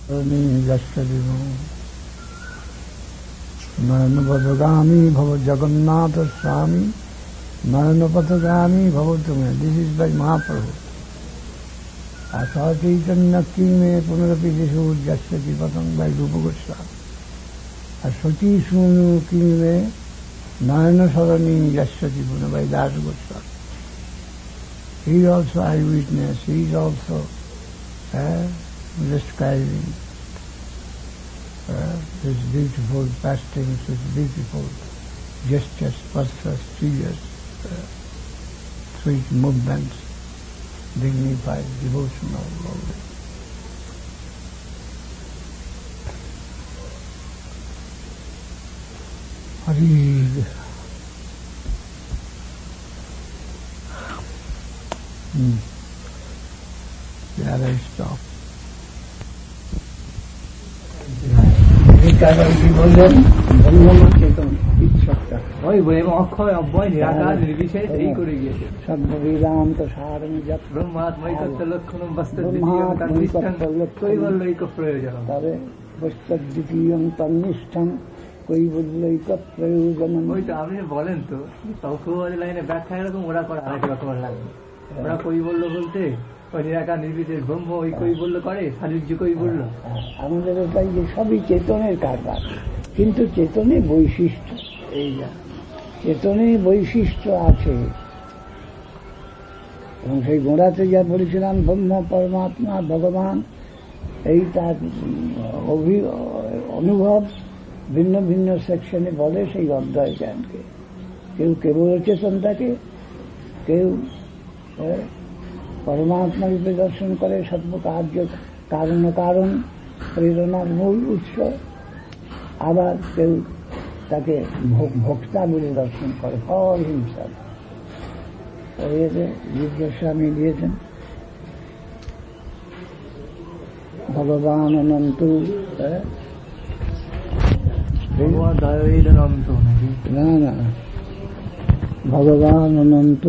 নয়নপথগামী ভব জগন্নাথ স্বামী নয়নপথগামী ভব তুমি। This is by Mahaprabhu. আর সচৈতন্য কি মে পুনরপি দিশু যাচ্ছি পতং বাই রূপ গোস্বামী। আর সচি শুনু কি মে নয়ন সরণী যাচ্ছি পুনঃ by Das Goswami. He also eyewitness. He is also describing his beautiful pastimes, his beautiful gestures, pulses, tears, sweet movements, dignified, devotional, lovely. Hari. There I stop. কি বললেন? অক্ষয় অব্যয় নিরাকার নির্বিশেষ এই করে গিয়েছে। সর্ববেদান্ত সারং যৎ ব্রহ্মাত্মৈকত্ব লক্ষণম কৈবল্যৈক প্রয়োজন। তবে বস্তদ্বিতীয়ং তন্নিষ্ঠং কৈবল্যৈক প্রয়োজন। ওই তো আপনি বলেন তো তৌকবাদী লাইনে ব্যাখ্যা এরকম, ওরা করে আরেক রকমের লাগবে। ওরা কৈবল্য বলতে নিরাকার নির্বিশেষ ব্রহ্ম ওই কৈবল্য করে, সাযুজ্য কৈবল্য। আমাদের এটাই যে সবই চেতনের কারবার, কিন্তু চেতনে বৈশিষ্ট্য, এই যা চেতনে বৈশিষ্ট্য আছে। এবং সেই গোড়াতে যা বলেছিলাম ব্রহ্ম পরমাত্মা ভগবান, এই তার অনুভব ভিন্ন ভিন্ন সেকশনে বলে সেই অদ্বয় জ্ঞানকে। কেউ কেবল চেতনটাকে, কেউ পরমাত্মা রূপে দর্শন করে, সর্বকার্য কারণ কারণ প্রেরণার মূল উৎস। আবার কেউ তাকে ভোক্তা বলে দর্শন করে, ফর হিমসেলফ। জীবগোস্বামী দিয়েছেন ভগবান অনন্ত, না না ভগবান অনন্ত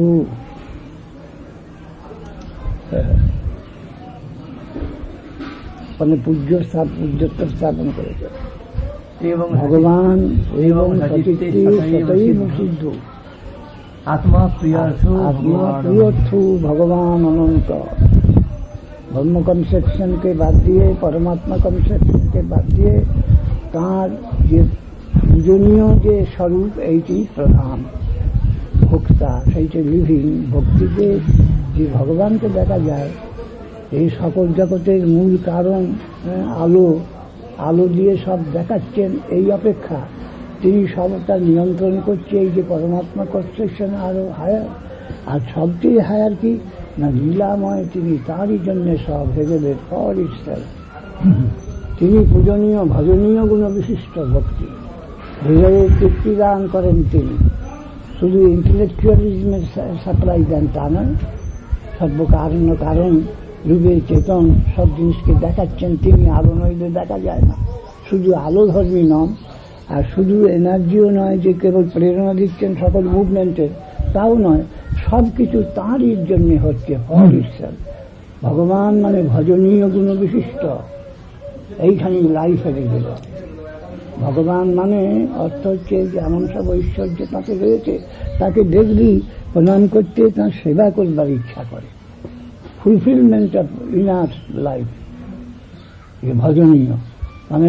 মানে পূজ্যত্ব স্থাপন করেছে। এবং ভগবান এবং সিদ্ধ আত্মা প্রিয়র্থ ভগবান অনন্ত। ব্রহ্ম কনসেপশনকে বাদ দিয়ে, পরমাত্মা কনসেপশনকে বাদ দিয়ে তাঁর যে পূজনীয় যে স্বরূপ, এইটি প্রধান ভোক্তা, সেইটি লিভিং। ভক্তিতে যে ভগবানকে দেখা যায়, এই সকল জগতের মূল কারণ আলো, আলো দিয়ে সব দেখাচ্ছেন। এই অপেক্ষা তিনি সবটা নিয়ন্ত্রণ করছে, এই যে পরমাত্মা কনসেপশন আরো হায়ার। আর সবচেয়ে হায়ার কি না, লীলাময়। তিনি তারই জন্য সব হেগেলের ফর ইটসেলফ। তিনি পূজনীয়, ভজনীয় গুণ বিশিষ্ট ভক্তি, হৃদয়ের তৃপ্তি দান করেন তিনি। শুধু ইন্টেলেকচুয়ালিজমের সাপ্লাই দেন তা নয়, সর্বকারণ কারণ রূপে চেতন সব জিনিসকে দেখাচ্ছেন তিনি। আলো নইলে দেখা যায় না। শুধু আলো ধর্মী নন, আর শুধু এনার্জিও নয় যে কেবল প্রেরণা দিচ্ছেন সকল মুভমেন্টের, তাও নয়। সব কিছু তাঁরই জন্য হচ্ছে, ফর ইটসেলফ। ভগবান মানে ভজনীয় গুণ বিশিষ্ট, এইখানে লাইফ এনে গেল। ভগবান মানে অর্থ হচ্ছে যে এমন সব ঐশ্বর্য তাকে রয়েছে, তাকে দেখলি প্রণাম করতে, তাঁর সেবা করবার ইচ্ছা করে। ফুলফিলমেন্ট অফ ইনার লাইফ, ভজনীয় মানে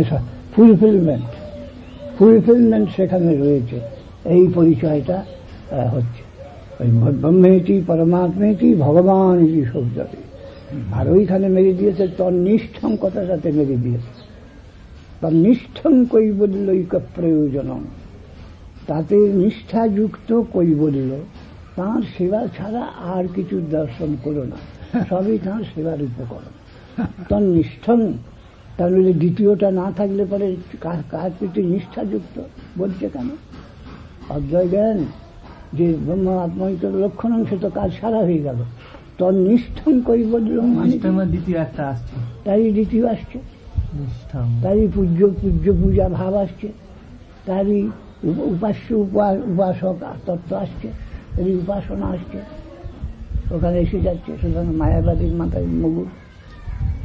ফুলফিলমেন্ট সেখানে রয়েছে। এই পরিচয়টা হচ্ছে ওই ব্রহ্মেতি পরমাত্মেতি ভগবান ইতি শব্দটি। আর ওইখানে মেরে দিয়েছে তন্নিষ্ঠং, কথাটাতে মেরে দিয়েছে তন্নিষ্ঠং কৈবল্যৈক প্রয়োজনম। তাতে নিষ্ঠাযুক্ত কৈবল্য, তাঁর সেবা ছাড়া আর কিছু দর্শন করো না, সবই তাঁর সেবার উপকরণ। তন্নিষ্ঠং, তাহলে দ্বিতীয়টা না থাকলে পরে কার প্রতি নিষ্ঠাযুক্ত বলছে কেন? অদ্বয় জ্ঞান যে ব্রহ্ম আত্মৈক লক্ষণং, সে তো কাজ সারা হয়ে গেল। তন্নিষ্ঠং কৈবল্যম দ্বিতীয় একটা আসছে, তাই দ্বিতীয় আসছে, তারই পূজ্য পূজা ভাব আসছে, তারই উপাস্য উপাসক তত্ত্ব আসছে, তারই উপাসনা আসছে, ওখানে এসে যাচ্ছে। সুতরাং মায়াবাদীর মাথায় মুগুর,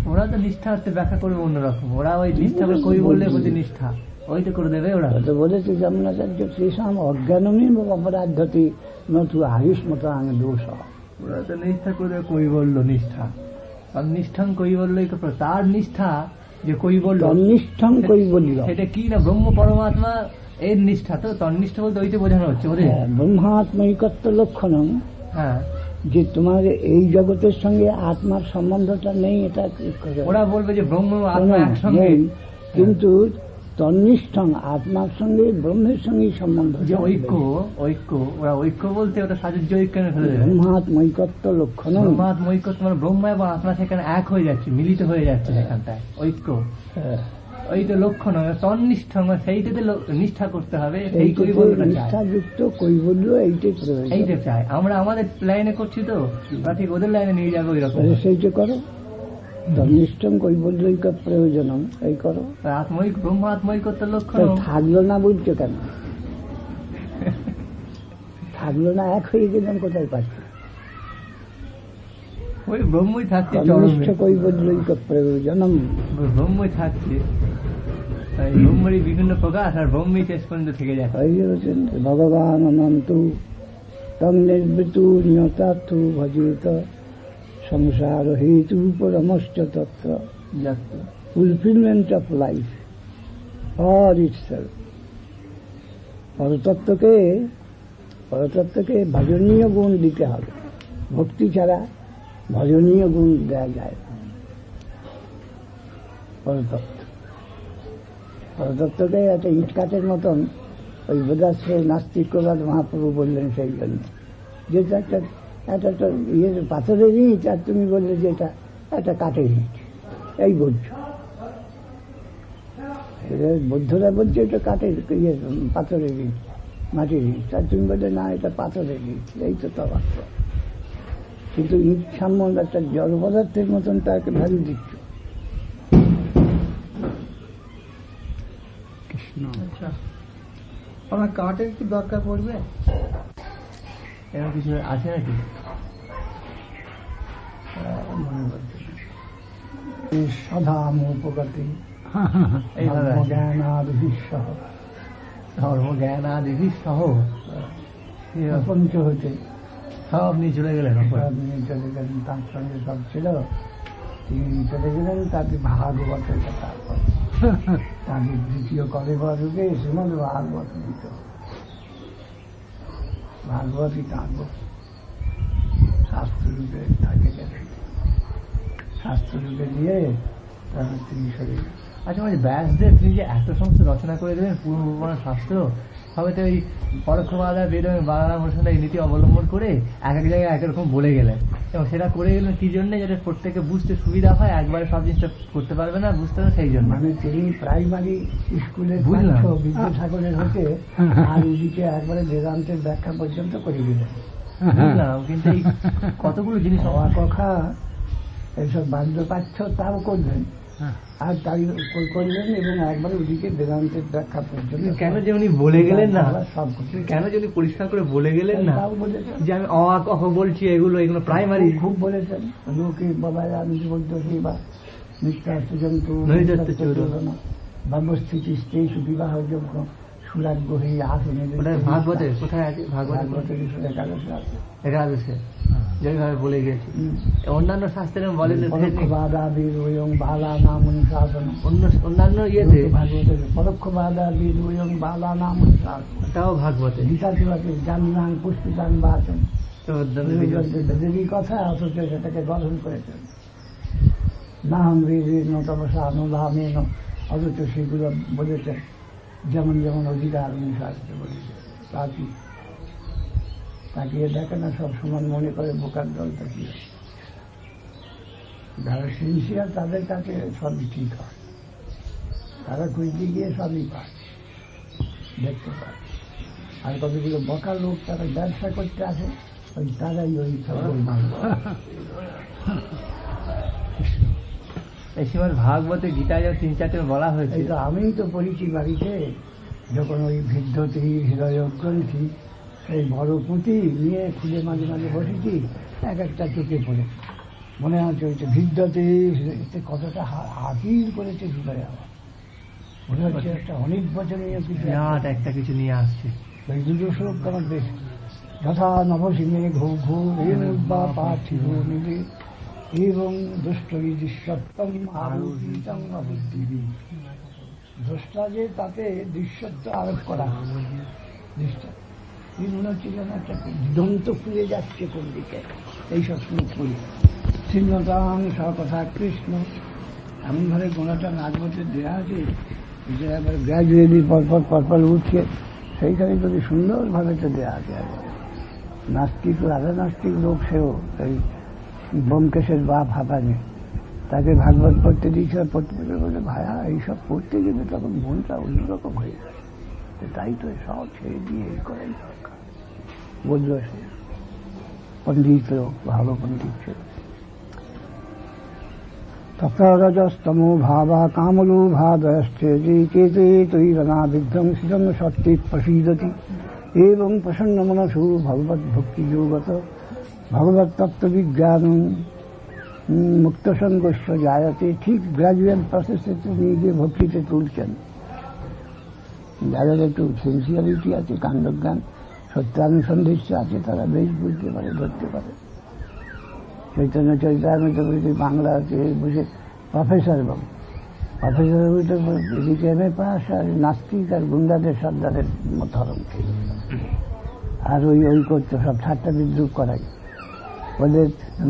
ওরা তো নিষ্ঠা ব্যাখ্যা করবে অন্যরকম, ওরা ওই নিষ্ঠা কই বললে প্রতি নিষ্ঠা ওই তো করে দেবে। ওরা তো বলেছে যমুনাচার্য শ্রীসাম অজ্ঞানমী অপরাধী নতু আয়ুষ মতো আগে দোষ। ওরা তো নিষ্ঠা করে দেবে কই বললো নিষ্ঠা, আর নিষ্ঠাং কই বললো তার নিষ্ঠা যে কই বললো তন্নিষ্ঠাং কই বলল, সেটা কি না ব্রহ্ম পরমাত্মা এর নিষ্ঠা। তো তন্নিষ্ঠা বলতে ওইটা বোঝানো হচ্ছে ব্রহ্মাত্মৈকত্ব লক্ষণম। হ্যাঁ, যে তোমার এই জগতের সঙ্গে আত্মার সম্বন্ধটা নেই, এটা ওরা বলবে যে ব্রহ্ম আত্মা একসঙ্গে, কিন্তু তন্নিষ্ঠাং আত্মার সঙ্গে ব্রহ্মের সঙ্গে সম্বন্ধ, যে ঐক্য ঐক্য ওরা ঐক্য বলতে ওটা সাজুজ্য ঐক্য ফেলে দেবে। ব্রহ্মাত্মৈকত্ব লক্ষণ, ব্রহ্মাত্মৈকত্ব মানে ব্রহ্ম এবং আত্মা সেখানে এক হয়ে যাচ্ছে, মিলিত হয়ে যাচ্ছে সেখানটায় ঐক্য। ওই তো লক্ষণ তন্নিষ্ঠা, সেইটাতে নিষ্ঠা করতে হবে, সেই নিষ্ঠাযুক্ত কৈবল্য এইটা চাই আমরা। আমাদের লাইনে করছি তো, ওরা ঠিক ওদের লাইনে নিয়ে যাবে ওই রকম। সেইটা করো, তন্নিষ্ঠম কৈবল্যৈক প্রয়োজনম, এই করো। আত্মৈক ব্রহ্ম আত্মৈকত্বের লক্ষণ থাকলো না বলছো কেন? থাকলো না, এক হয়ে গেলাম, কোথায় পাচ্ছি? ওই ব্রহ্মই থাকছে, তন্নিষ্ঠ কৈবল্যৈক প্রয়োজনম, ব্রহ্মই থাকছে, ব্রহ্মেরই বিভিন্ন প্রকাশ, আর ব্রহ্মই শেষ পর্যন্ত থেকে যায়। ভগবান অনন্ত তং নির্বৃতু নিয়তার্থ ভজিত সংসার হেতু পরমশ্চ তত্ত্ব fulfilment of life for itself. পরতত্ত্বকে ভজনীয় গুণ দিতে হবে, ভক্তি ছাড়া ভজনীয় গুণ দেওয়া যায় না। পরতত্ত্বকে একটা ইট কাঠের মতন, ওই বোধাশ্রয় নাস্তিকবাদ মহাপ্রভু বললেন সেই জন্য, যেটা একটা ইয়ে পাথরের ইট, আর তুমি বললে যে এটা একটা কাঠের ইট, এই বলছো। বৌদ্ধরা বলছে এটা কাঠের ইয়ে পাথরের ইট, মাটির ইট, আর তুমি বললে না এটা পাথরের ইট, এই তো তফাৎ। কিন্তু ইট সম্বন্ধে একটা জড় পদার্থের মতন তাকে ভ্যালু দিচ্ছ। আমার কাঠের কি দরকার পড়বে, এরকম কিছু আছে নাকি? সধাম উপগতি ধর্মজ্ঞানাদি সহ পঞ্চ হইতে সব নিয়ে চলে গেলেন। তার সঙ্গে সব ছিল, তিনি চলে গেলেন। তাকে ভাগবতের কথা, তাকে দ্বিতীয় কলেবরকে শ্রীমদ ভাগবত দিত। ভাগবতই তাঁর শাস্ত্ররূপে তাকে গেলেন, শাস্ত্ররূপে দিয়ে তারপর তিনি সরে গেলেন। আচ্ছা, মানে ব্যাসদেব তিনি যে এত সমস্ত রচনা করে দিলেন পূর্বপুরাণ শাস্ত্র, সবাই তো ওই পরোক্ষবাদা বেদ এবং বাংলা ভাষা নীতি অবলম্বন করে এক এক জায়গায় এক রকম বলে গেলেন, এবং সেটা করে গেলেন কি জন্য? যাতে প্রত্যেকে বুঝতে সুবিধা হয়, একবারে সব জিনিসটা করতে পারবে না, বুঝতে হবে সেই জন্য। মানে তিনি প্রাইমারি স্কুলে বিদ্যাসাগরের হতে আর এদিকে একবারে বেদান্তের ব্যাখ্যা পর্যন্ত করে দিলেন। বুঝলাম, কিন্তু এই কতগুলো জিনিস কথা এইসব বাদ্য পাচ্ছ তাও করবেন, আর তাই করলেন, এবং একবার ওদিকে বেদান্তের ব্যাখ্যা পর্যন্ত। কেন যে উনি বলে গেলেন না সব, কেন যে উনি পরিষ্কার করে বলে গেলেন না যে আমি অ কহ বলছি, এগুলো প্রাইমারি খুব বলেছেন। লোকে বাবা আমি বলতো সেই বা নিত্যাস্তজন্তু ব্যবস্থিতি স্টেজ বিবাহ যোগ্য সুরাগ্য হয়ে আসনে। ভাগবতে কোথায় আছে? ভাগবতের 11 যেভাবে বলে গেছি। অন্যান্য শাস্ত্রে বলেন অন্যান্য ইয়েতে পরোক্ষবাদাবিদুয়ং বালা নাম অনুশাসন, তাও ভাগবতে গীতাতে আছে জানান পুষ্পিতান বা আছেন দেবী কথা, অথচ সেটাকে গঠন করেছেন নাম বেদের নতমসা অনুধামেন, অথচ সেগুলো বলেছেন যেমন যেমন অধিকার অনুসারে বলেছে। তাকিয়ে দেখে না, সব সময় মনে করে বোকার দল তাকিয়ে। যারা সিনসিয়ার তাদের কাছে সবই ঠিক হয়, তারা খুঁজতে গিয়ে সবই পায়, দেখতে পায়। আর কতগুলো বকার লোক তারা ব্যবসা করতে আসে, ওই তারাই ওই সব এই সময় ভাগবতে গীতায় 3-4টে বলা হয়েছে। আমি তো পড়েছি বাড়িতে, যখন ওই ভিদ্ধতি হৃদয় গ্রন্থি এই বড় পুঁথি নিয়ে খুলে মাঝে মাঝে বসেছি, এক একটা চোখে পড়ে মনে আছে ওইটা ভিদ্যতে কতটা হাজির করেছে হৃদয়ে আমার মনে হচ্ছে একটা অনেক বচনীয় একটা কিছু নিয়ে আসছে। ওই দুটো শ্লোক আমার বেশ যথা নভসিংহে ঘো ঘো রেণুর্বা পার্থিব মিলে এবং দুষ্টই দৃশ্যত্তম আরোপিতং অবুদ্ধিবি। দ্রষ্টা যে তাতে দৃশ্যত্ব আরোপ করা দৃষ্টা এই মনে হচ্ছে যেন একটা দিগন্ত খুলে যাচ্ছে কোন দিকে এইসব শ্লোক করি শ্রীমতাং সকথা কৃষ্ণ এমনভাবে গোড়াটা নাচবতে দেওয়া আছে যে একবার গ্র্যাজুয়ালি পরপর উঠছে সেইখানে যদি সুন্দরভাবে তো দেওয়া আছে একবার নাস্তিক রাধা নাস্তিক লোক সেও এই ব্যোমকেশের বাপ হাঁপানে তাকে ভাগবত পড়তে দিয়েছিল পড়তে বলে ভায়া এইসব পড়তে গেলে তখন মনটা অন্যরকম হয়ে যায় তাই তো সব ছেড়ে দিয়ে এই করাই দরকার বলল সে পণ্ডিত লোক ভালো পণ্ডিত ছিল তপ্রজস্তমো ভাবা কামলো ভাদয়শ্চেতি চেতে তৈরনাবিধ্বংসিতং সত্যি প্রসীদতি এবং প্রসন্ন মনসু ভগবত ভক্তি যোগত ভগবত তত্ত্ববিজ্ঞান মুক্ত সঙ্গস্য জায়তে ঠিক গ্রাজুয়েট প্রসেসে নিয়ে গিয়ে ভক্তিতে তুলছেন যাদের একটু সেন্সিয়ারিটি আছে কাণ্ডজ্ঞান সত্যানুসন্ধিষ্ঠ আছে তারা বেশ বুঝতে পারে ধরতে পারে চৈতন্য চরিতামৃত বইতে বাংলা আছে বসে প্রফেসর বাবু প্রফেসর বইতে এদিকে এম এ পাস আর নাস্তিক আর গুন্ডাদের সর্দারের ধরন ছিল আর ওই করতো সব ঠাট্টা বিদ্রুপ করাই ওদের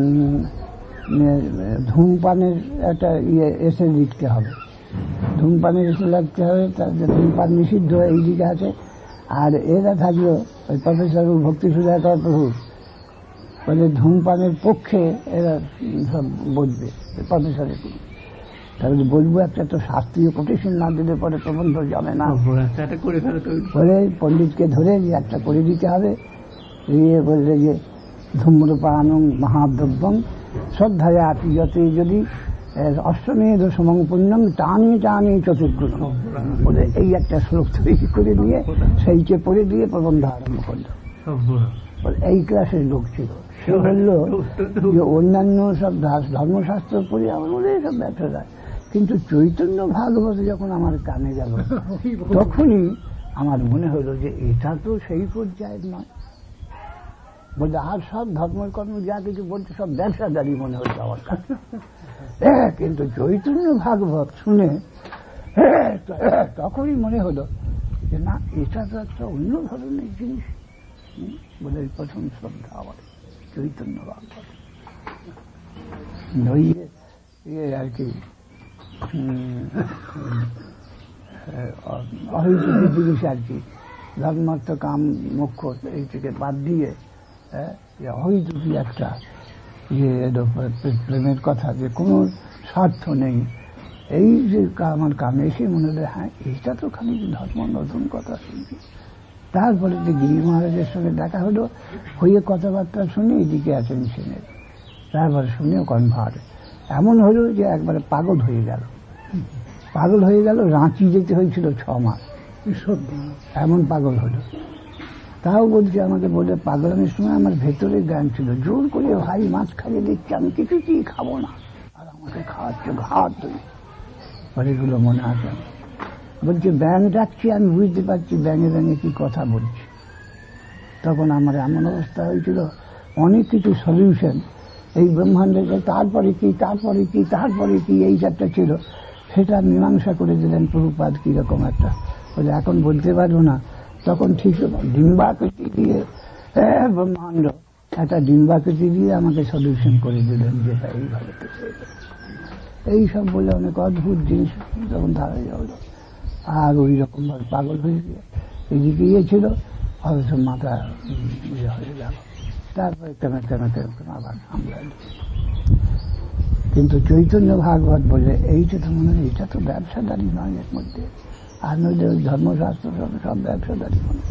ধূমপানের একটা এসে লিখতে হবে ধূমপানের এসে লিখতে হবে তার ধূমপান নিষিদ্ধ এইদিকে আছে আর এরা থাকলো ওই প্রফেসর ভক্তি সুধাকর প্রভু বলে ধূমপানের পক্ষে এরা সব বলবে প্রফেসরের তাহলে বলবো একটা তো শাস্ত্রীয় কোটেশন না দিলে পরে প্রবন্ধ জমে না বলে পণ্ডিতকে ধরে যে একটা করে দিতে হবে বললে যে ধূম্রপানং মহাদ্রব্যং শ্রদ্ধায়া পিয়তে যদি অষ্টমেধ সমং পুণ্যং টানি চতুর্গুণ বলে এই একটা শ্লোক তৈরি করে নিয়ে সেইকে পড়ে দিয়ে প্রবন্ধ আরম্ভ করল এই ক্লাসের লোক ছিল সে বলল যে অন্যান্য সব ধর্মশাস্ত্র পড়ে আমার বলে সব ব্যবসা যায় কিন্তু চৈতন্য ভাগবত যখন আমার কানে গেল তখনই আমার মনে হলো যে এটা তো সেই পর্যায়ের নয় বলতে আর সব ধর্মের কর্ম যা কিছু বলতে সব ব্যবসাদারি মনে হচ্ছে আমার কাছে কিন্তু চৈতন্য ভাগবত শুনে তখনই মনে হলো যে না এটা তো একটা অন্য ধরনের জিনিস বলে প্রথম শ্রদ্ধা আমার চৈতন্য ভাগবত আর কি অহিত জিনিস আর কি ধর্মার্থ কাম মোক্ষ এই থেকে বাদ দিয়ে অহিতুকি একটা প্রেমের কথা যে কোনো স্বার্থ নেই এই যে আমার কামে এসে মনে হয় হ্যাঁ এইটা তো খালি ধর্ম নতুন কথা শুনছি তারপরে যে গিরি মহারাজের সঙ্গে দেখা হলো হয়ে কথাবার্তা শুনে এদিকে আছেন সেনের তারপরে শুনেও কনভার্ট এমন হলো যে একবারে পাগল হয়ে গেল রাঁচি যেতে হয়েছিল 6 মাস এমন পাগল হলো তাও বলছে আমাকে বলে পাগলামের সময় আমার ভেতরে জ্ঞান ছিল জোর করে ভাই মাছ খাইয়ে দিচ্ছে আমি কিছুতেই খাবো না আর আমাকে খাওয়াচ্ছে ঘাট এগুলো মনে আছে বলছে ব্যাঙ ডাকছি আমি বুঝতে পারছি ব্যাঙে কি কথা বলছি তখন আমার এমন অবস্থা হয়েছিল অনেক কিছু সলিউশন এই ব্রহ্মাণ্ডের তারপরে কি এই চারটা ছিল সেটা মীমাংসা করে দিলেন প্রভুপাদ কিরকম একটা বলে এখন বলতে পারবো না তখন ঠিক ডিম্বাকৃতি দিয়ে ব্রহ্মাণ্ড একটা ডিম্বাকৃতি দিয়ে আমাকে সলিউশন করে দিলেন যেটা এইভাবে এই সব বলে অনেক অদ্ভুত জিনিস তখন ধারা হলো আর ওই রকম ভাবে পাগল হয়ে গিয়ে এদিকে ছিল হয়তো মাথা হয়ে গেল তারপরে কেন আবার সামলাল কিন্তু চৈতন্য ভাগবত বলে এইটা তো মনে হয় এটা তো ব্যবসাদারি নয় এর মধ্যে আর নইলে ওই ধর্মশাস্ত্র সব ব্যবসাদারি মনে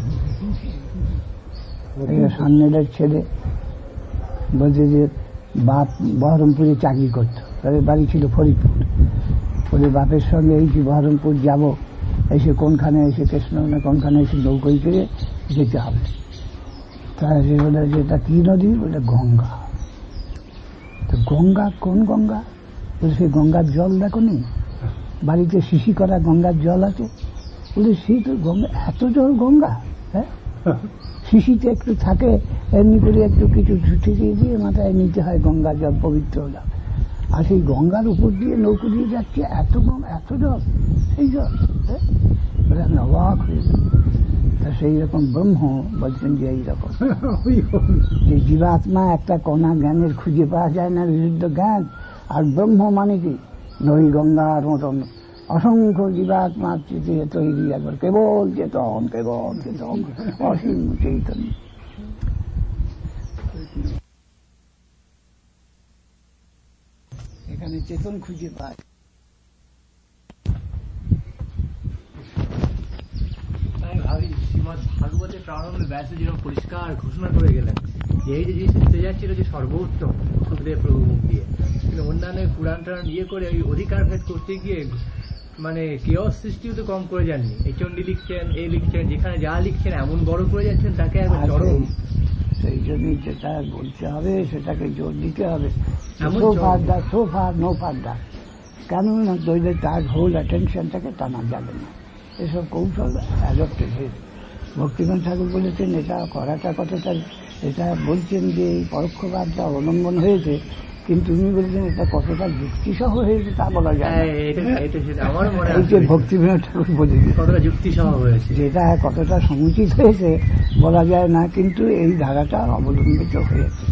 সামনের ছেলে বলছে যে বাপ বহরমপুরে চাকরি করত তাদের বাড়ি ছিল ফরিদপুর বলে বাপের সঙ্গে এই যে বহরমপুর যাব এসে কোনখানে এসে কৃষ্ণ কোনখানে এসে নৌকোয় করে যেতে হবে তারা সে বলে যে এটা কি নদী বলে গঙ্গা তো গঙ্গা কোন গঙ্গা? বলে সে গঙ্গার জল দেখো নি, বাড়িতে শিশি করা গঙ্গার জল আছে। বলে সেই তো গঙ্গা, এত জল গঙ্গা? হ্যাঁ, শিশিতে একটু থাকে, এমনি করে একটু কিছু ছিটিয়ে দিয়ে মাথায় নিতে হয় গঙ্গা জল, পবিত্র জল। আর সেই গঙ্গার উপর দিয়ে নৌকো দিয়ে যাচ্ছে, এত জল, সেই জল। হ্যাঁ, আমি অবাক হয়ে গেল। তা সেই রকম ব্রহ্ম বলছেন যে এইরকম যে জীবাত্মা একটা কণা জ্ঞানের খুঁজে পাওয়া যায় না, বিশুদ্ধ জ্ঞান। আর ব্রহ্ম মানে কি? নই গঙ্গার মতন অসংখ্য জীবাত্মার তৈরি, একবার কেবল চেতন, কেবল চেতন, অসীম চৈতন্য। এখানে চেতন খুঁজে পায়। ভাগবতের প্রারম্ভে ব্যাস যেরকম পরিষ্কার ঘোষণা করে গেলেন যে এই যে জিনিস দিতে যাচ্ছিল যে সর্বোত্তম সুখদেব প্রভু মুখ দিয়ে, কিন্তু অন্যান্য পুরাণ টান ইয়ে করে ওই অধিকার ভেদ করতে গিয়ে মানে কেয়স সৃষ্টিও তো কম করে যাননি। এই চণ্ডী লিখছেন, এই লিখছেন, যেখানে যা লিখছেন এমন বড় করে যাচ্ছেন তাকে একবার চরম। সেই জন্যই যেটা বলতে হবে সেটাকে জোর দিতে হবে। কেন না দইলে তার হোল অ্যাটেনশনটাকে টানা যাবে না। এসব কৌশল অ্যাডপ্টেড হয়েছে। ভক্তিনাথ ঠাকুর বলেছেন এটা করাটা কতটা, এটা বলছেন যে এই পরোক্ষবাদটা অবলম্বন হয়েছে, কিন্তু উনি বলছেন এটা কতটা যুক্তিসহ হয়েছে তা বলা যায়। এই যে ভক্তিনাথ ঠাকুর বলেছেন কতটা যুক্তিসহ হয়েছে, যেটা কতটা সমুচিত হয়েছে বলা যায় না, কিন্তু এই ধারাটা অবলম্বিত হয়েছে।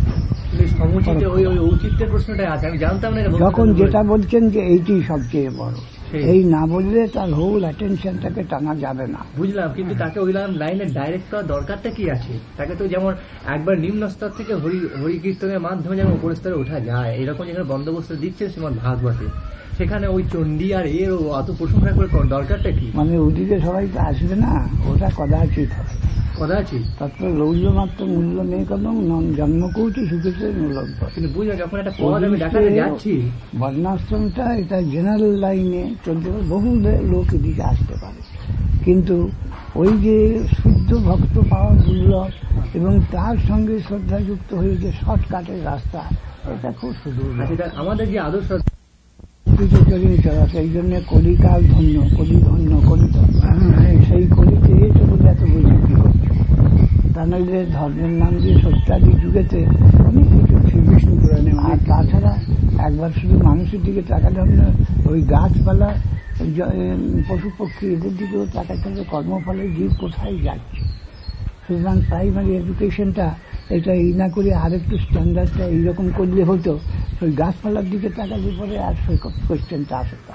যখন যেটা বলছেন যে এইটি সবচেয়ে বড়, এই না বললে তার হোল অ্যাটেনশনটাকে টানা যাবে না। বুঝলাম, কিন্তু তাকে ওই লাইনে ডাইরেক্ট করার দরকারটা কি আছে? তাকে তো যেমন একবার নিম্ন স্তর থেকে হরি কীর্তনের মাধ্যমে যেমন উপর স্তরে ওঠা যায়, এরকম যেখানে বন্দোবস্ত দিচ্ছেন শ্রীমদ ভাগবতে, সেখানে ওই চণ্ডী আর এর অত প্রশংসা করে দরকারটা কি? মানে ওদিকে সবাই তো আসবে না, ওটা কদাচিৎ হবে। কদাচিৎ তত্ত্ব লৌল্য মাত্র মূল্য নেই কদম নন জন্মকৌটি সুখেছে মূল্য। কিন্তু বুঝলাম যখন একটা পদ আমি দেখাতে যাচ্ছি, বর্ণাশ্রমটা এটা জেনারেল লাইনে চলতে পারে, বহু লোক এদিকে আসতে পারে, কিন্তু ওই যে শুদ্ধ ভক্ত পাওয়া দুর্লভ এবং তার সঙ্গে শ্রদ্ধাযুক্ত হয়ে যে শর্টকাটের রাস্তা, এটা খুব সুদূর। আমাদের যে আদর্শ চলা, সেই জন্য কলিকাল ধন্য, কলি ধন্য, কলিত, সেই কলিতে এসে বলে এত বৈচিত্র্য করছে। তা নইলে ধর্মের নাম দিয়ে সত্যাদি যুগেতে অনেক কিছু শ্রীবিষ্ণু পুরাণে। আর তাছাড়া একবার শুধু মানুষের দিকে তাকালে হবে না, ওই গাছপালা, পশু পক্ষী, এদের দিকেও তাকাতে হবে। কর্মফলের জীব কোথায় যাচ্ছে। সুতরাং প্রাইমারি এডুকেশনটা এটা এই না করে আরেকটু স্ট্যান্ডার্ডটা এইরকম করলে হতো। ওই গাছপালার দিকে তাকালে পরে আর কোয়েশ্চেনটা আসে না।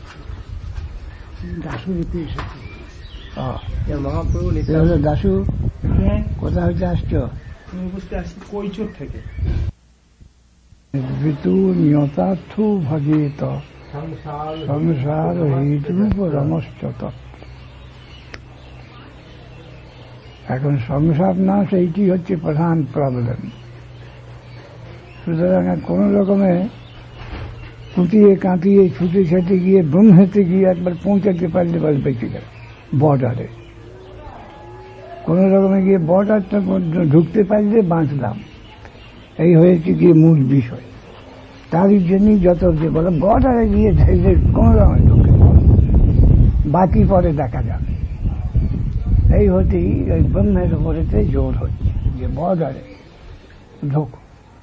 দাসু রীতি এসেছে। মহাপ্রভু দাসু কোথা হইতে আসছো? কৈচোর থেকে। ঋতু নিয়তার্থ ভজেত সংসার হিতরূপ রমশ্চত। এখন সংসার না, সেইটি হচ্ছে প্রধান প্রবলেম। সুতরাং কোন রকমে কুটিয়ে কাটিয়ে ছুটে ছুটে গিয়ে ব্রহ্মেতে গিয়ে একবার পৌঁছাতে পারলে বল বেঁচে গেল। বর্ডারে কোন রকমে গিয়ে বর্ডারটা ঢুকতে পারলে বাঁচলাম, এই হয়েছে গিয়ে মূল বিষয়। তারই জন্যই যত যে বলে বর্ডারে গিয়ে কোন রকমে ঢুকে, বাকি পরে দেখা যাবে। এই হতেই ওই ব্রহ্মের উপরেতে জোর হচ্ছে যে বর্ডারে ঢোকো।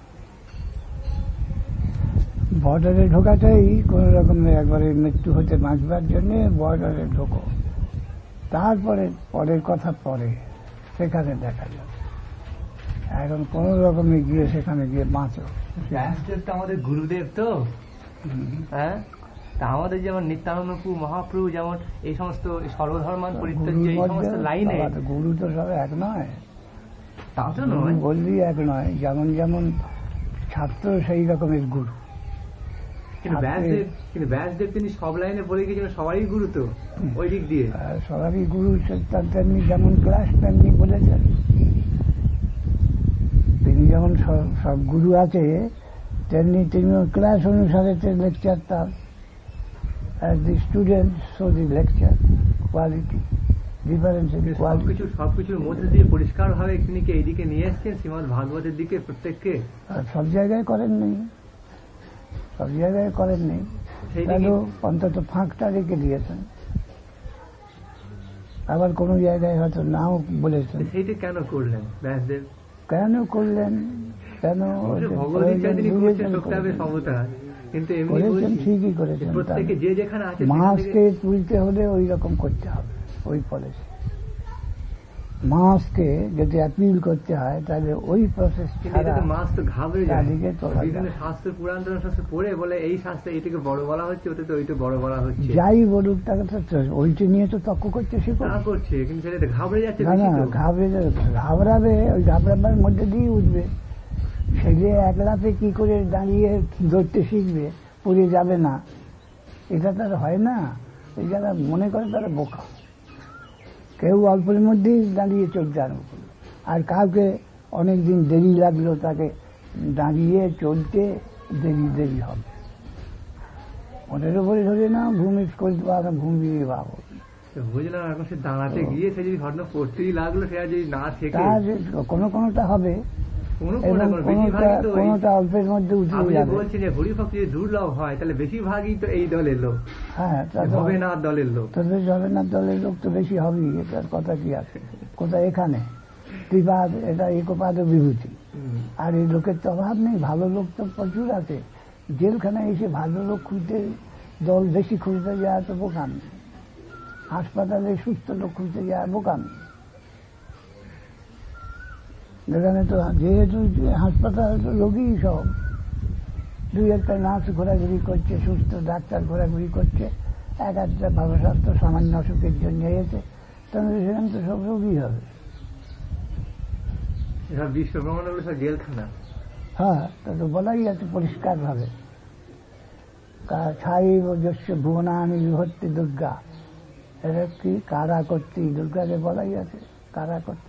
বর্ডারে ঢোকাটাই কোন রকমের একবারে মৃত্যু হতে বাঁচবার জন্য বর্ডারে ঢোকো। তারপরে পরের কথা পরে, সেখানে দেখা যাবে। এখন কোন রকমে গিয়ে সেখানে গিয়ে বাঁচো। আমাদের গুরুদেব তো, হ্যাঁ, তা আমাদের যেমন নিত্যানন্দপুর মহাপ্রভু যেমন এই সমস্ত সর্বধর্মান পরিত্যাজ্য এই সমস্ত লাইনে, গুরু তো সব এক নয়, তা তো নয়, বললি এক নয়। যেমন যেমন ছাত্র সেই রকমের গুরু। কিন্তু ব্যাসদেব তিনি সব লাইনে বলে গিয়েছিলেন সবারই গুরু, তো ওই দিক দিয়ে সবারই গুরু। তেমনি যেমন ক্লাস তেমনি বলেছেন, তিনি যেমন সব গুরু আছে তেমনি তিনিও ক্লাস অনুসারে লেকচার তার। As the students, so the lecture quality, difference in quality. সবকিছুর মধ্যে দিয়ে পরিষ্কার ভাবে তিনি এইদিকে নিয়ে এসছেন শ্রীমদ ভাগবতের দিকে প্রত্যেককে। সব জায়গায় করেন নাই, সব জায়গায় করেননি, তাহলে অন্তত ফাঁকটা রেখে দিয়েছেন। আবার কোন জায়গায় হয়তো নাও বলেছেন। সেইটা কেন করলেন ব্যাসদেব? কেন করলেন, কেন করেছেন, ঠিকই করেছেন। মাছকে তুলতে হলে ওই রকম করতে হবে, ওই পলিসি। মাছকে যদি অ্যাপিল করতে হয় তাহলে ওই প্রসেস ছাড়া মাছ তো ঘাবড়ে যায়। বিভিন্ন শাস্ত্র পুরাণ শাস্ত্র পড়ে বলে এই শাস্ত্রে এইটাকে বড় বলা হচ্ছে, ওটা তো ওইটা বড় বলা হচ্ছে। যাই বলুক তাকে তো ওইটা নিয়ে তো তর্ক করছে, সে করছে, কিন্তু সেটা ঘাবড়ে যাচ্ছে। না, ঘাবড়াবে, ওই ঘাবড়াবার মধ্যে দিয়ে উঠবে। ছেলে এক লাফে কি করে দাঁড়িয়ে ধরতে শিখবে, পড়ে যাবে না, এটা তার হয় না। এই যারা মনে করে তারা বোকা। কেউ অল্পের মধ্যেই দাঁড়িয়ে চলতে আরম্ভ করলো, আর কাউকে অনেকদিন দেরি লাগলো, তাকে দাঁড়িয়ে চলতে দেরি হবে। ওদের উপরে ধরে না ভূমিষ্ঠ করতে পারো, ঘুমিয়ে ভাবো। বুঝলাম, এখন সে দাঁড়াতে গিয়ে সে যদি ঘটনা পড়তেই লাগলো, সে যদি না শেখে, কোনটা হবে, কোনটা অল্পের মধ্যে উঠে যাবে। বলছি যে হরিভক্ত যদি দুর্লভ হয় তাহলে বেশিরভাগই তো এই দলের লোক। হ্যাঁ, জগন্নাথ দলের লোক, তবে জগন্নাথ দলের লোক তো বেশি হবেই, এটার কথা কি আছে। কোথায় এখানে ত্রিপাদ, এটা একপাদ বিভূতি, আর এই লোকের তো অভাব নেই, ভালো লোক তো প্রচুর আছে। জেলখানায় এসে ভালো লোক খুঁজতে, দল বেশি খুঁজতে যায় তো বোকামি, হাসপাতালে সুস্থ লোক খুঁজতে যায় বোকামি। এখানে তো যেহেতু হাসপাতাল রোগী সব, দুই একটা নার্স ঘোরাঘুরি করছে, সুস্থ ডাক্তার ঘোরাঘুরি করছে, এক একটা ভালো স্বাস্থ্য সামান্য অসুখের জন্য এসে, তাহলে সেখানে তো সব রোগী হবে। বিশ্বব্রহ্মাণ্ড সব জেলখানা। হ্যাঁ, তা তো বলাই আছে পরিষ্কার ভাবে, ছাই যস্য ভুবনানি বিভর্তি দুর্গা, এটা কি কারা করতে, দুর্গাকে বলাই আছে কারা করতে।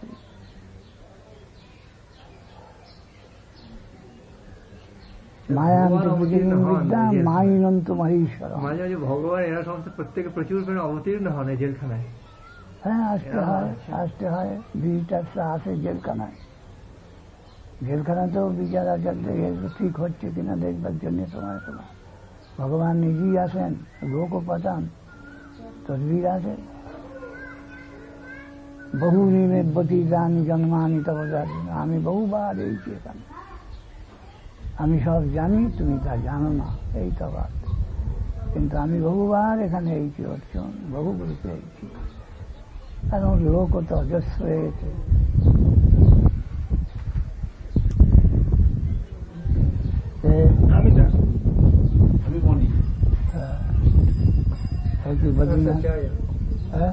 ভগবান এরা সমস্ত প্রত্যেকে প্রচুর করে অবতীর্ণ হন জেলখানায়। হ্যাঁ, আসতে হয়, ভিজিটার্সরা আসে জেলখানায়। জেলখানাতেও বিচার আচার্য ঠিক হচ্ছে কিনা দেখবার জন্য সময় সময় ভগবান নিজেই আসেন, লোকও পাঠান, তদবির আছে। বহু নিমেবতী জানি জন্মানি তব, আমি বহুবার এইছি এখানে, আমি সব জানি, তুমি তা জানো না, এই তো বাদ। কিন্তু আমি বহুবার এখানে এইছি অর্জুন, বহু গ্রুপে এইছি, কারণ লোক তো অজস্র হয়েছে। আমি বলি বদ্রীনাথ, হ্যাঁ,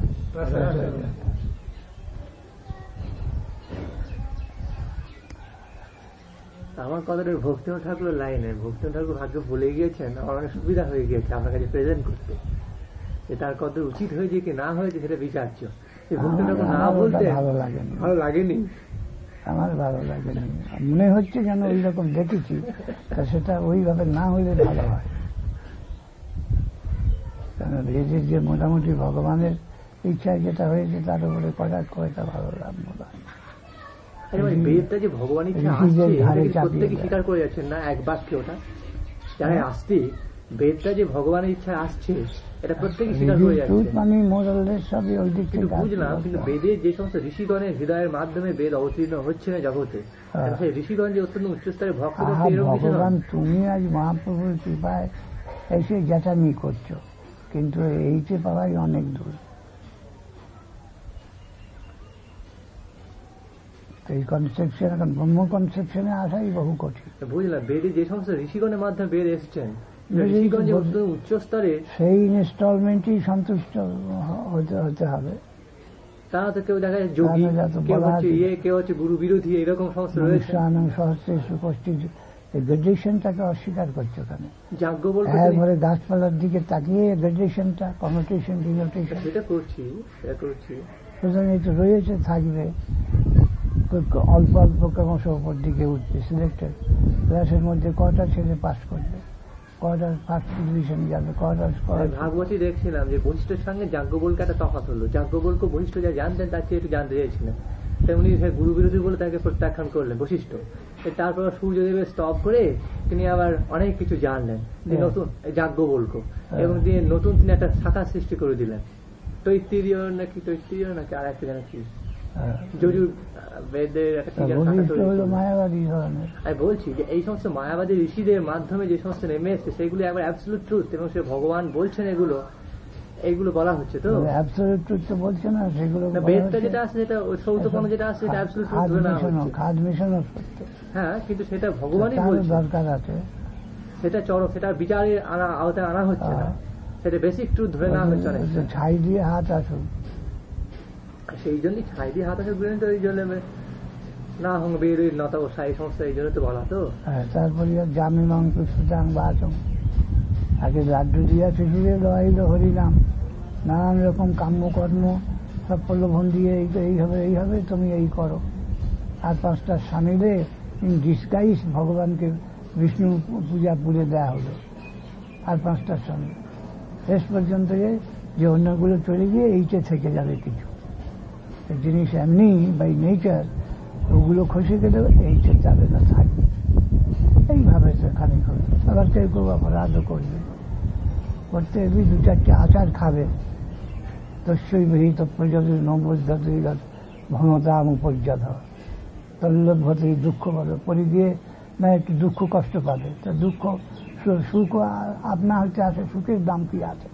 আমার কথাটা ভক্তিনাথ ঠাকুরের লাইনে, ভক্তিনাথ ঠাকুর ভাগ্য ভুলে গিয়েছেন, আমার অনেক সুবিধা হয়ে গিয়েছে আপনার কাছে প্রেজেন্ট করতে। তার কত উচিত হয়েছে কি না হয়েছে সেটা বিচার্য। ভক্তিনাথ ঠাকুর না বলতে ভালো লাগেনি, আমার ভালো লাগেনি, মনে হচ্ছে যেন ওই রকম দেখেছি, সেটা ওইভাবে না হইলে ভালো হয়। কারণ বেদের যে মোটামুটি ভগবানের ইচ্ছায় যেটা হয়েছে তার উপরে কটাক্ষ, এটা ভালো লাগলো না। বেদটা যে ভগবান ইচ্ছা আসছে প্রত্যেকে স্বীকার করে যাচ্ছেন না এক বাক্যে, ওটা যারা আসছে বেদটা যে ভগবানের ইচ্ছা আসছে এটা প্রত্যেকে স্বীকার করে যাচ্ছে। কিন্তু বুঝলাম, কিন্তু বেদের যে সমস্ত ঋষিগণের হৃদয়ের মাধ্যমে বেদ অবতীর্ণ হচ্ছে না জগতে, সেই ঋষিগণ যে অত্যন্ত উচ্চস্তরে ভক্ত, ভগবান তুমি আজ মহাপ্রভুর কৃপায় এসে জ্যাঠামি করছো, কিন্তু এইটা পাওয়াই অনেক দূর। এই কনসেপশন, এখন ব্রহ্ম কনসেপশনে আসাই বহু কঠিন। বুঝলাম, বেদে যে সমস্ত ঋষিগণের মাধ্যমে বেদ এসেছেন, ঋষিগণ যে উচ্চ স্তরে, সেই ইনস্টলমেন্টই সন্তুষ্ট হতে হবে। তারা তো কেউ দেখা যায় যোগী, কেউ হচ্ছে ইয়ে, কেউ হচ্ছে গুরু বিরোধী, এরকম সমস্ত রয়েছে। গ্রেডেশনটাকে অস্বীকার করছে ওখানে, একবারে গাছপালার দিকে তাকিয়ে গ্রেডেশনটা, কনোটেশন, ডিনোটেশন, সেটা করছি। সুতরাং এটা রয়েছে, থাকবে, অল্প অল্প ক্রমশ ওপর দিকে উঠবে। সিলেক্টেড ক্লাসের মধ্যে কটা ছেলে পাস করবে, কটা ফার্স্ট ডিভিশন যাবে, কটা। ভাগবতী দেখছিলাম যে বশিষ্ঠের সঙ্গে যাজ্ঞবল্ক্য একটা তফাৎ হলো। যাজ্ঞবল্ক্য বশিষ্ঠ যা জানতেন তার চেয়ে একটু জানতে চাইছিলেন, তাই উনি গুরু বিরোধী বলে তাকে প্রত্যাখ্যান করলেন বশিষ্ঠ। তারপর সূর্যদেবের স্তব করে তিনি আবার অনেক কিছু জানলেন, তিনি নতুন যাজ্ঞবল্ক্য, এবং তিনি নতুন তিনি একটা শাখা সৃষ্টি করে দিলেন, তৈত্তিরীয় নাকি আর একটা যেন কি যজুর বেদের একটা মায়াবাদী ধরনের। আমি বলছি যে এই সমস্ত মায়াবাদী ঋষিদের মাধ্যমে যে সমস্ত নেমে এসছে সেগুলো একবার অ্যাবসলিউট ট্রুথ, এবং সে ভগবান বলছেন এইগুলো বলা হচ্ছে। তো অ্যাবসলিউট ট্রুথ তো বলছে না, সেগুলো বেদটা যেটা আছে সেটা সৌতপন যেটা আছে সেটা অ্যাবসলিউট ট্রুথ ধরে নেওয়া হচ্ছে। খাদ মিশনও সত্য, হ্যাঁ, কিন্তু সেটা ভগবানই বলছে, দরকার আছে, সেটা চরম, সেটা বিচারের আওতায় আনা হচ্ছে না, সেটা বেসিক ট্রুথ ধরে নেওয়া হচ্ছে না। ছাই দিয়ে হাত আসুন, সেই জন্যই ছাই দিয়ে হাত আসুন তো, এই জন্য না হং বের নত সাই সমস্ত এই জন্য তো বলা। তো তারপরে জামি মাংস সুতাং বাচং, আগে লাড্ডু দিয়া শিশুরে গাইল হরিনাম, নানান রকম কাম্যকর্ম সব প্রলোভন দিয়ে এইভাবে তুমি এই করো। আর 5টা স্বামীরে ইন ডিসগাইজ ভগবানকে বিষ্ণু পূজা পুড়ে দেওয়া হলো, আর 5টা স্বামী শেষ পর্যন্ত যে অন্যগুলো চলে গিয়ে এইটা থেকে যাবে কিছু জিনিস এমনি বাই নেচার, ওগুলো খসে গেলেও এইটা যাবে না, থাকবে। এইভাবে সেখানে হবে। আবার কেউ কেউ অপরাধও করবে, করতে এলে 2-4টে আচার খাবে, তস্যই বিহিত প্রজাতির নবদ্ধাতির ভমতাম উপর্যাত তল্লভ্যতি দুঃখ পাবে, পরে গিয়ে না একটু দুঃখ কষ্ট পাবে। তা দুঃখ সুখ আপনা হচ্ছে আছে, সুখের দাম কি আছে?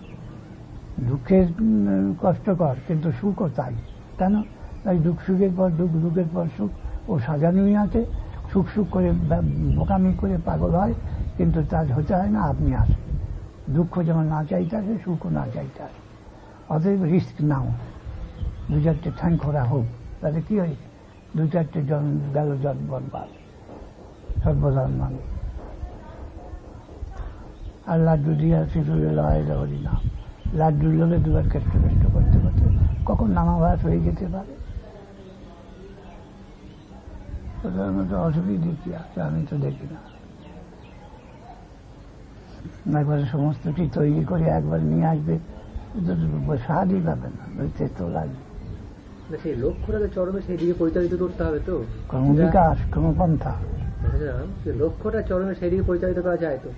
দুঃখের কষ্টকর, কিন্তু সুখও তাই, কেন? তাই সুখের পর দুঃখের পর সুখ, ও সাজানোই আছে। সুখ করে বোকামি করে পাগল হয়, কিন্তু তার হতে হয় না, আপনি আসে। দুঃখ যেমন না চাইতে আসে, সুখও না চাইতে আসে। অতএব রিস্ক নাও, 2-4টে ঠ্যাং খোরা হোক, তাতে কি হয়েছে? 2-4টে জন গেল বরবাদ, সর্বধান মানুষ। আর লাড্ডু দিয়া শিশুরে লড়াই হরি নাম, লাড্ডু লোলে 2বার কেষ্ট করতে করতে কখন নামাভাস হয়ে যেতে পারে। অসুবিধে কি আছে? আমি তো দেখি না। একবারে সমস্ত কি তৈরি করে একবার নিয়ে আসবে, স্বাদই পাবে না, তো লাগবে। সেই লক্ষ্যটাকে চরমে সেই দিকে পরিচালিত করতে হবে। তো ক্রমবিকাশ, ক্রমপন্থা, লক্ষ্যটা চরমে সেই দিকে পরিচালিত করা যায়। তো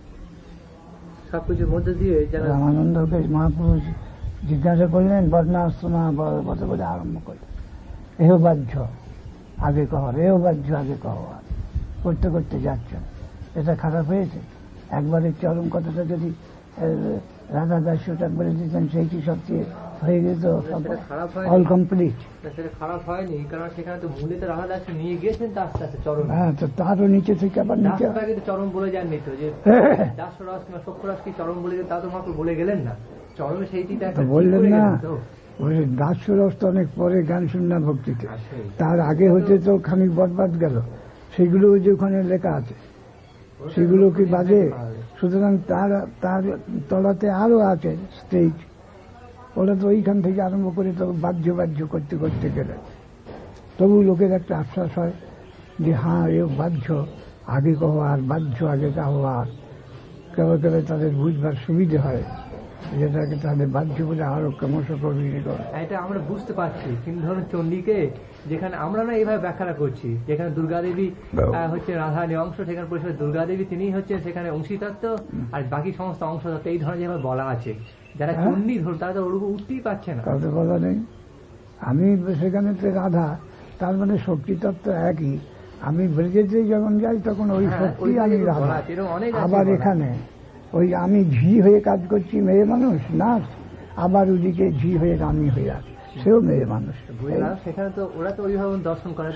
সবকিছুর মধ্যে দিয়ে রামানন্দকে মহাপুরুষ জিজ্ঞাসা করলেন, বর্ণাশ্রমা বলতে বলে আরম্ভ করলেন, এহ বাহ্য আগে কহ, এহ বাহ্য আগে কহ, করতে করতে যাচ্ছেন। এটা খারাপ হয়েছে? একবারে চরম কথাটা যদি রাধা দাস্যটা বলে দিতেন, সেইটি সবচেয়ে হয়ে যেত, অল কমপ্লিট। সেটা খারাপ হয়নি, কারণ সেখানে তো মূলে তো রাধা দাস্য নিয়ে গিয়েছেন তো আস্তে আস্তে চরম। হ্যাঁ, তো তারও নিচে থেকে আবার নিচে চরম বলে যাননি তো, যে দাস্যরস কিংবা সক্ষরস কি চরম বলে তা তো মাত্র বলে গেলেন না, চরমে সেইটি বললেন না। দাস্যরস তো অনেক পরে গান শুননা ভক্তিতে, তার আগে হতে তো খানিক বরবাদ গেল, সেগুলো যে ওখানে লেখা আছে, সেগুলো কি বাজে? সুতরাং তার তলাতে আরো আছে স্টেজ, ওরা তো ওইখান থেকে আরম্ভ করে তো বাহ্য করতে করতে গেলে তবু লোকের একটা আশ্বাস হয় যে হ্যাঁ, এ বাহ্য আগে কহো, আর বাহ্য আগে কাহো। আর কেবল তাদের বুঝবার সুবিধে হয়, যেটাকে তাদের বাহ্য বলে আরো ক্রমশ প্রবৃদ্ধি করে। এটা আমরা বুঝতে পারছি, কিন্তু ধরুন চণ্ডীকে যেখানে আমরা না এইভাবে ব্যাখ্যা করছি, যেখানে দুর্গাদেবী হচ্ছে রাধারানীর অংশ, সেখানে পরিষ্কার দুর্গাদেবী তিনি হচ্ছে সেখানে অংশীতত্ত্ব, আর বাকি সমস্ত অংশতত্ত্ব, এই ধরনের যেভাবে বলা আছে। যারা চণ্ডী ধরুন তারা তো ওর উপর উঠতেই পারছে না। তাদের বলা নেই আমি সেখানে তো রাধা, তার মানে শক্তি তত্ত্ব একই। আমি ব্রিজেতে যখন যাই তখন ওই শক্তি আমি রাধা। আবার এখানে ওই আমি ঝি হয়ে কাজ করছি, মেয়ে মানুষ নার্স, আবার ওদিকে ঝি হয়ে রানী হয়ে আছে, সেও মেয়ে মানুষ। সেখানে তো ওরা তো ওইভাবে দর্শন করে,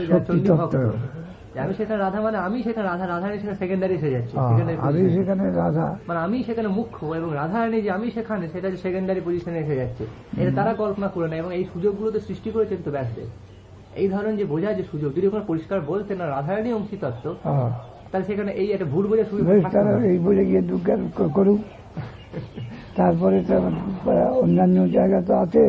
আমি সেখানে রাধা, মানে আমি সেখানে রাধা, রাধারানী সেখানে সেকেন্ডারি এসে যাচ্ছে, আমি সেখানে রাধা, মানে আমি সেখানে মুখ্য, এবং রাধারানী যে আমি সেখানে, সেটা সেকেন্ডারি পজিশনে এসে যাচ্ছে। এটা তারা কল্পনা করে না, এবং এই সুযোগগুলো তো সৃষ্টি করেছেন তো ব্যাসদেব। এই ধরনের যে বোঝার যে সুযোগ, যদি ওখানে পরিষ্কার বলতেন না রাধারানী অংশীতত্ত্ব, তাহলে সেখানে এই একটা ভুল বোঝার সুযোগ, এই বলে গিয়ে দুর্গা করুক। তারপরে তো অন্যান্য জায়গা তো আছে,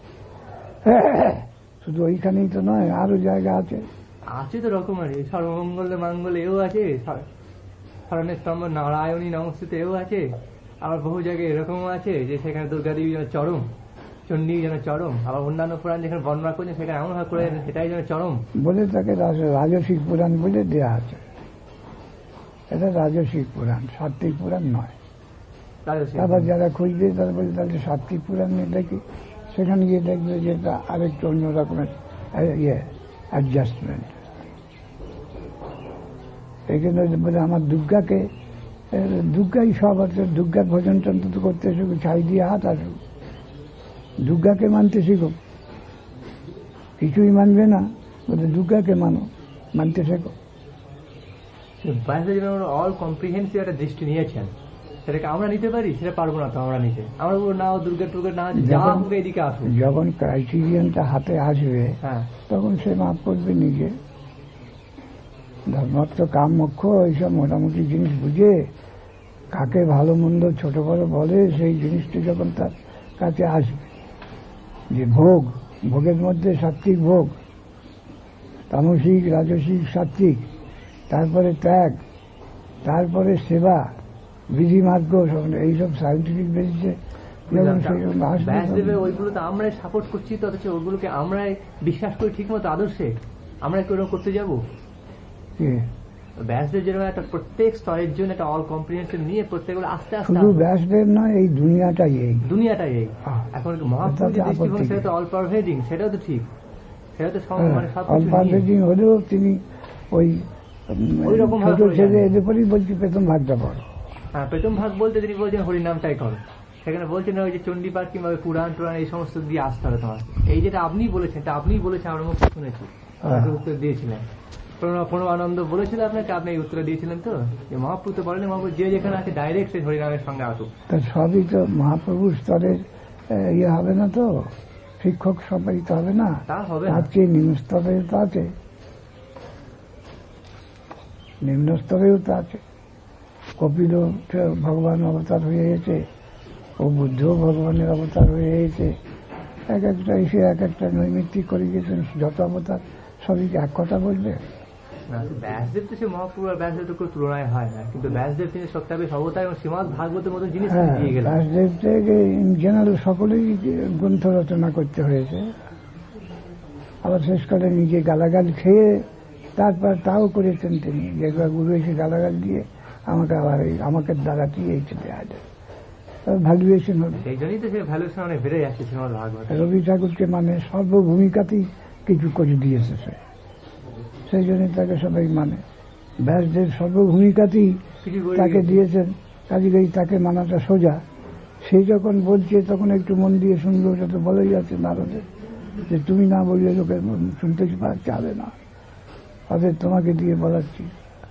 শুধু ওইখানেই তো নয়, আরো জায়গা আছে তো রকমারি। সর্বমঙ্গলে মাঙ্গলে এও আছে, স্মরণের স্তম্ভ নারায়ণী নমস্তুতে এও আছে, আবার বহু জায়গায় এরকমও আছে যে সেখানে দুর্গা দেবী চরম, চণ্ডী যেন চরম, আবার অন্যান্য পুরাণ যেখানে বর্ণনা করছেন সেখানে এমন ভাবে করে সেটাই যেন চরম বলে তাকে রাজসিক পুরাণ বলে দেয়া আছে। এটা রাজসিক পুরাণ, সাত্বিক পুরাণ নয়। আবার যারা খুঁজবে তারা বলে তাহলে সাত্বিক পুরাণ নিয়ে দেখি, সেখানে গিয়ে দেখবে যে এটা আরেকটু অন্য রকমের অ্যাডজাস্টমেন্ট। এখানে বলে আমার দুর্গাই সব আছে, দুর্গার ভজন টন্ত করতে শিখুক, ছাই দিয়ে হাত আসুক, দুর্গাকে মানতে শিখুক। কিছুই মানবে না বলে দুর্গাকে মানতে শেখো। অল কম্প্রিহেন্সিভ একটা দৃষ্টি নিয়েছেন, সেটাকে আমরা নিতে পারি, সেটা পারবো না তো আমরা নিতে। আমরা বলবো না দুর্গা টুর্গা না, যা হোক এদিকে আসুক। যখন ক্রাইটেরিয়ানটা হাতে আসবে তখন সে মাপ করবে নিজে। ধর্মার্থ কাম মোক্ষ এইসব মোটামুটি জিনিস বুঝে কাকে ভালো মন্দ ছোট বড় বলে, সেই জিনিসটা যখন তার কাছে আসবে, যে ভোগের মধ্যে সাত্বিক ভোগ, তামসিক রাজসিক সাত্বিক, তারপরে ত্যাগ, তারপরে সেবা, বিধিমার্গ, এইসব সায়েন্টিফিক বেসিসে ওইগুলো তো আমরাই সাপোর্ট করছি, তো অথচ ওইগুলোকে আমরাই বিশ্বাস করি ঠিক মতো আদর্শে, আমরা কি ওরকম করতে যাবো? ব্যাসদেব যেরকম একটা প্রত্যেক স্তরের জন্য একটা অল কম্প্রিহেন্সিভ নিয়ে প্রত্যেকগুলো আস্তে আস্তে, শুধু ব্যাসদেব নয়, এই দুনিয়াটাই এই। এখন মহাপ্রভুর দৃষ্টিভঙ্গি সেটা তো অল পারভেডিং, সেটাও তো ঠিক, সেটা তো মানে অল পারভেডিং হলেও তিনি ওই রকম ছেলে এদের পরেই বলছি প্রথম ভাগটা পড়ো। হ্যাঁ, প্রথম ভাগ বলতে তিনি বলছেন হরিনামটাই করো। সেখানে বলছেন ওই যে চণ্ডীপাঠ কিংবা পুরাণ টুরাণ এই সমস্ত দিয়ে আসতে হবে তোমার। এই যেটা আপনি বলেছেন, এটা আপনি বলেছেন, আমরা মুখ শুনেছি, উত্তর দিয়েছিলেন। প্রণবানন্দ বলেছিল আপনাকে, আপনি এই উত্তর দিয়েছিলেন তো, যে মহাপ্রভু তো বলেন মহাপ্রভু যে যেখানে আছে ডাইরেক্ট সেই হরিনামের সঙ্গে আসুক। সবই তো মহাপ্রভুর স্তরের হবে না, তো শিক্ষক সবাই তো হবে না, তা হবে আজকে নিম্ন স্তরে তো আছে, নিম্ন স্তরেও তো আছে। কপিল ভগবান অবতার হয়ে গেছে, ও বুদ্ধ ভগবানের অবতার হয়ে গেছে। এক একটা এসে এক একটা নৈমিত্তিক করে গেছেন, যত অবতার সবই এক কথা বলবে। ব্যাসদেব তো সে মহাপ্রভু আর ব্যাসদেব তো কোনো তুলনায় হয় না, কিন্তু ব্যাসদেব তিনি সত্যাবে অবতার এবং শ্রীমদ ভাগবতের মতো জিনিস দিয়ে গেলেন। ব্যাসদেব থেকে ইন জেনারেল সকলেই গ্রন্থ রচনা করতে হয়েছে, আবার শেষকালে নিজে গালাগাল খেয়ে তারপর তাও করেছেন তিনি, যে গুরু এসে গালাগাল দিয়ে আমাকে আবার আমাকে দ্বারা কি এইটা দেওয়া যায়, ভ্যালুয়েশন হবে। সেই জন্যই তো সে ভ্যালুয়েশন অনেক বেড়ে যাচ্ছে শ্রীমদ ভাগবত। রবি ঠাকুরকে মানে সর্বভূমিকাতেই কিছু করে দিয়েছে সে, সেই জন্য তাকে সবাই মানে। ব্যাসদেব সর্বভূমিকাতেই তাকে দিয়েছেন, কাজেই তাকে মানাটা সোজা। সেই যখন বলছে তখন একটু মন দিয়ে শুনলো, ওটা তো বলাই যাচ্ছে নারদের, যে তুমি না বললে লোকে শুনতে চাবে না, অতএব তোমাকে দিয়ে বলাচ্ছি।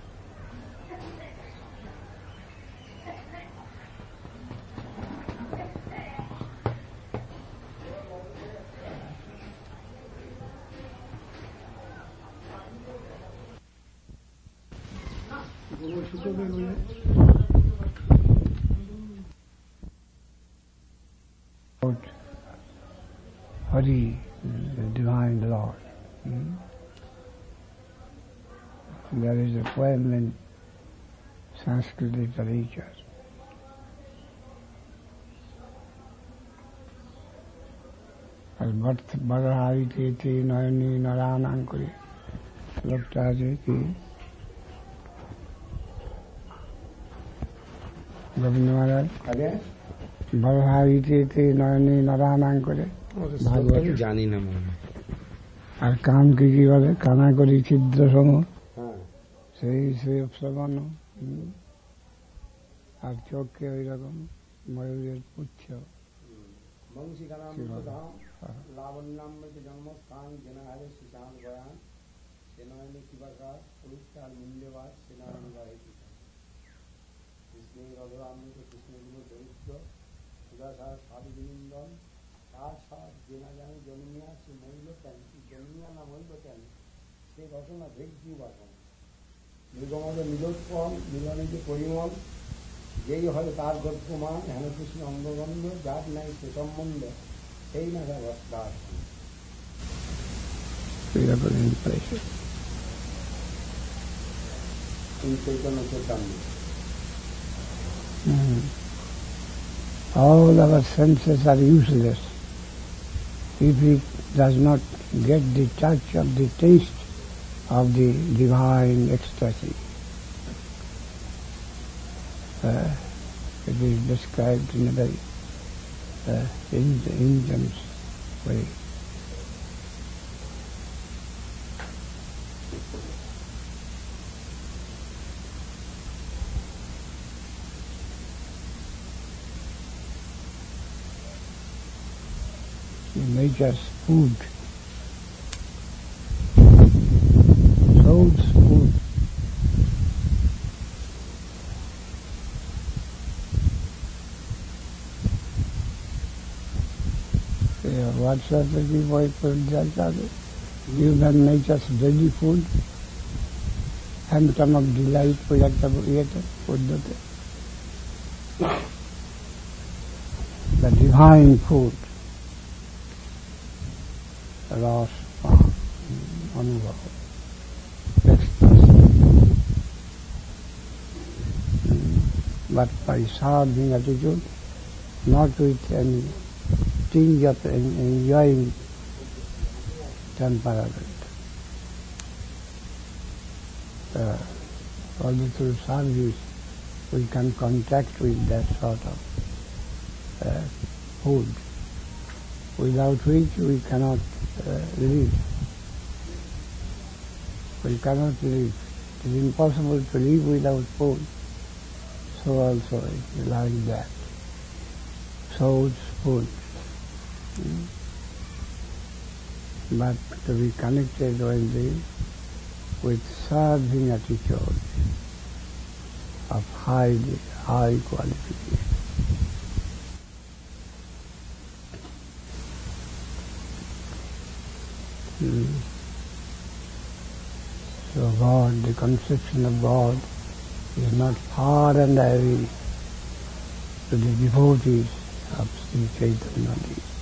Hari, the divine Lord. There is a poem in Sanskrit literature. Bharahari Nayani Naranankuri. लोकता আছে কি গোবিন্দ মহারাজ বরহারিতে নয়নী নারায়ণ করে ভাগবত জানি না আর কানকে কি বলে কানা করি ছিদ্র সম সেই শ্রবণ আর চোখকে ওই রকম ময়ূরের পুচ্ছ লাবণ্যামৃত জন্মস্থান জেনাহারে শ্রীশান্ত বয়ান সেনায়নী কিবাকার পরিষ্কার মূল্যবাদ সেনায়নী গায়ে কৃষ্ণের অধরামৃত কৃষ্ণগুলো দরিদ্র সুদাসার সাধুবিন্দন তার সার জেনা জানি জন্মিয়া সে মহিল কেন জন্মিয়া না মহিল কেন সে রচনা ভেজ্জি বাসন নিগমদ নীলোৎপল মিলনে যে পরিমল যেই হয় তার গদ্যমান হেন কৃষ্ণ অঙ্গগন্ধ যার নাই সে সম্বন্ধ সেই না তার ভস্তার Chaitanya Chaitanya all our senses are useless if he does not get the touch of the taste of the divine ecstasy. It is described in a very intense way. Nature's food, soul's food. What sort of people put that? Give them nature's daily food, phantom of delight, food the divine food. Ras, Anubhav, ecstasy. But by serving attitude, not with any tinge of enjoying temperament. Only through service we can contact with that sort of food, without which we cannot live. We cannot live. It is impossible to live without food. So also it is like that. Soul's food. But to be connected only with serving attitude of high qualification. So God, the conception of God is not far and away to the devotees of Sri Chaitanya.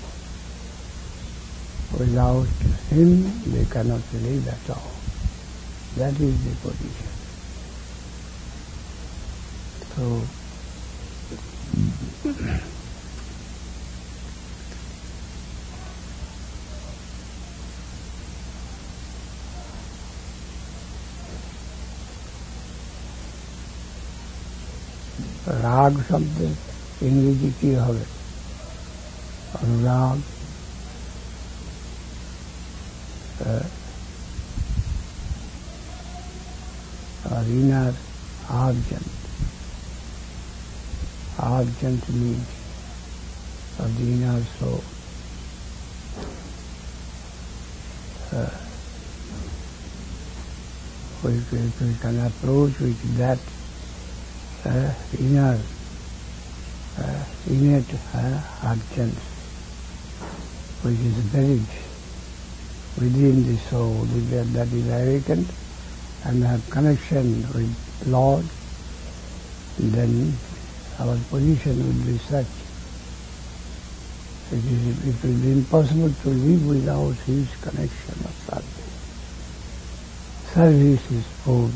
Without him they cannot live at all. That is the position. So राग शब्द इंग्रेजी की হবে अनुराग or inner argent need of the inner soul. We can approach with that inner innate argent which is buried within the soul, that is awakened and have connection with Lord, then our position will be such. It will be impossible to live without his connection of service. Service is food.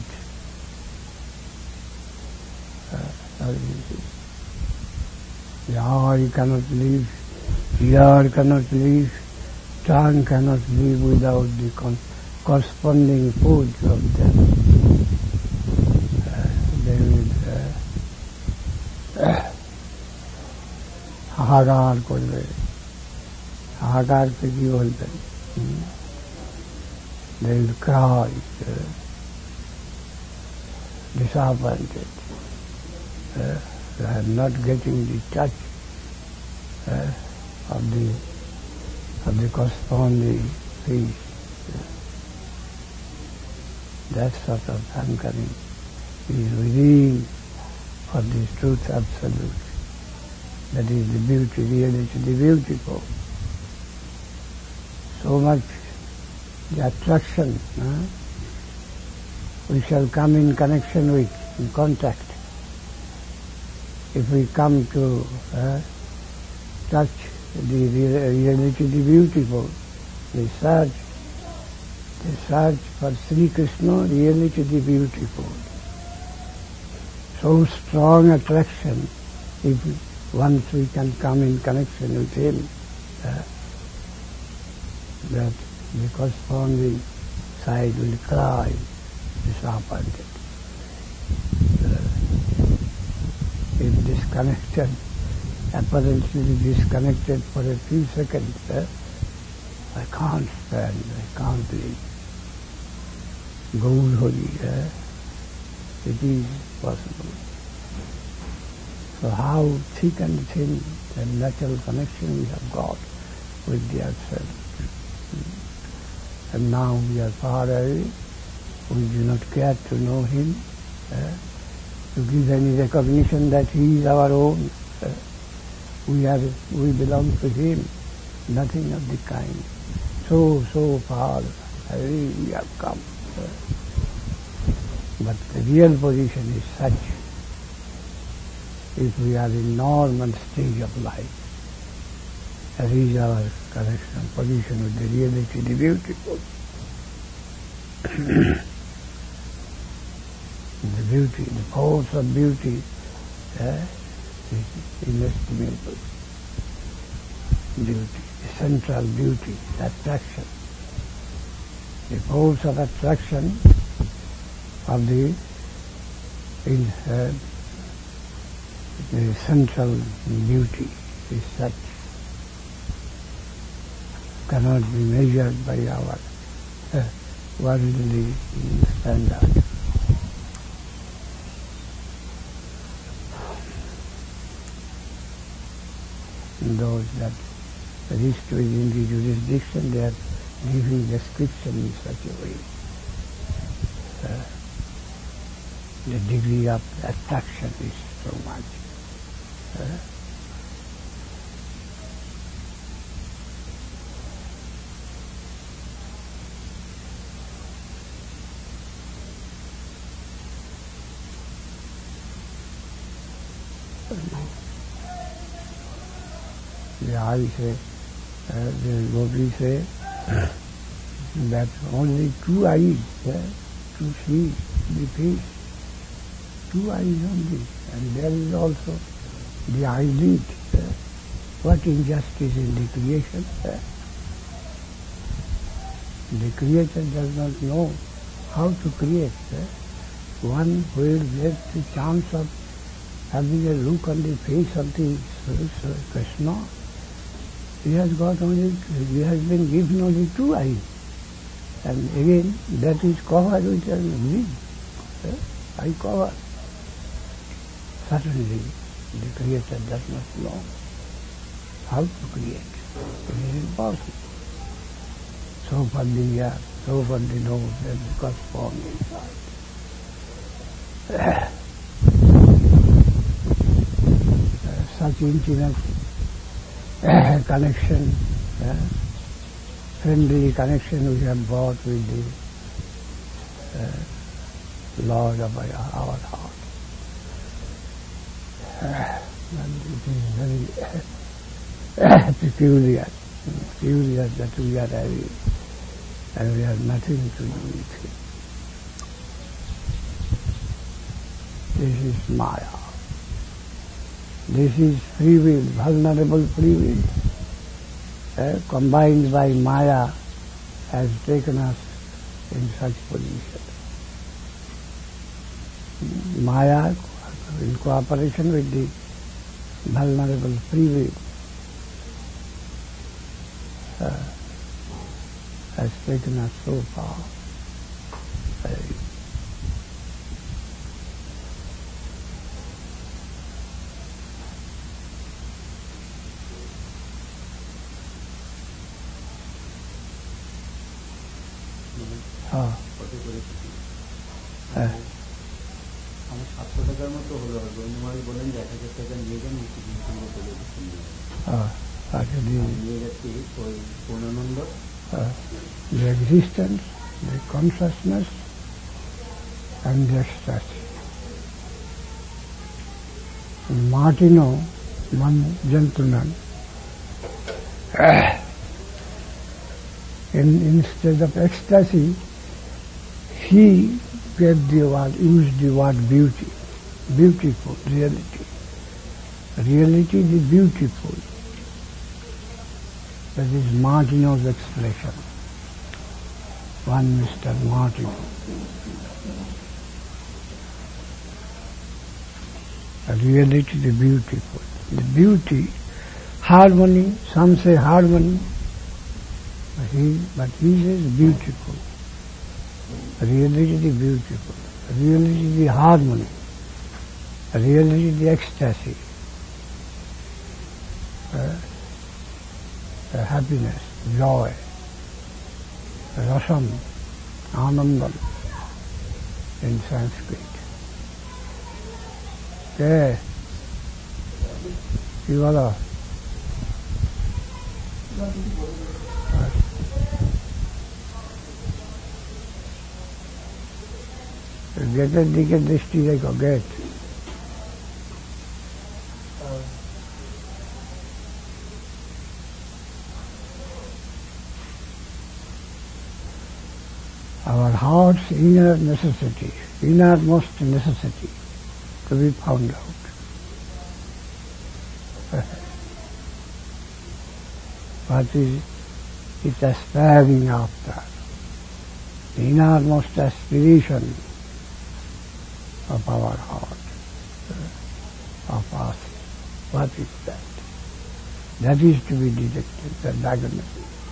The eye cannot live, ear cannot live, tongue cannot live without the corresponding food of them. They will হাহাকার করবে, হাহাকার কে কি বলবেন? They will cry, disappointed. They are not getting the touch of the corresponding peace. That sort of hankering is within for this truth absolute. That is the beauty, really to the beautiful. So much the attraction we shall come in connection with, in contact. If we come to touch the reality, the beautiful, they search for Sri Krishna, reality, the beautiful. So strong attraction, if once we can come in connection with him, that the corresponding side will cry, disappointed. If disconnected, apparently disconnected for a few seconds, I can't stand, I can't live. Gaur Hari, it is possible. So how thick and thin the natural connection we have got with the outside. And now we are far away, we do not care to know him, to give any recognition that he is our own. We belong to him, nothing of the kind. So far away we have come. But the real position is such, if we are in normal stage of life, as is our connection, position with the reality, the beautiful. The beauty, the force of beauty is inestimable. Beauty, the central beauty, attraction. The force of attraction of the central beauty is such, cannot be measured by our worldly standard. Those that reach within the jurisdiction, they are giving description in such a way. The degree of attraction is so much. The eye say, the Gopi say that only two eyes to see the face, two eyes only, and there is also the eyelid. What injustice in the creation? The creator does not know how to create. One who will get the chance of having a look on the face of the Krishna, he has been given only two eyes. And again, that is covered with a lid, eye cover. Certainly, the Creator does not know how to create. It is impossible. So for the ear, so for the nose, and the corresponding side. Such intimate connection, friendly connection we have brought with the Lord of our heart. And it is very peculiar that we are having, and we have nothing to do with him. This is Maya. This is free will, vulnerable free will, combined by Maya, has taken us in such position. Maya, in cooperation with the vulnerable free will, has taken us so far. আমার 700 টাকার মতো হলো, বন্ধুমারি বলেন যে 1000 টাকা নিয়ে যান, নিয়ে যাচ্ছি ওই Purnananda, the existence, the consciousness and the ecstasy. Martino, one gentleman, instead of ecstasy, he used the word beauty, beautiful, reality. Reality is beautiful. That is Martineau's expression. One Mr. Martineau. Reality, the beautiful. The beauty, harmony, some say harmony, but he says beautiful. Reality, the beautiful. Reality, the harmony. Reality, the ecstasy. The happiness, joy, rasam, anandam in Sanskrit. Okay. কি বলো গেটের দিকে দৃষ্টি রেখো gate our heart's inner necessity, innermost necessity to be found out. What is it aspiring after? The innermost aspiration of our heart, of us. What is that? That is to be detected, the diagnosis.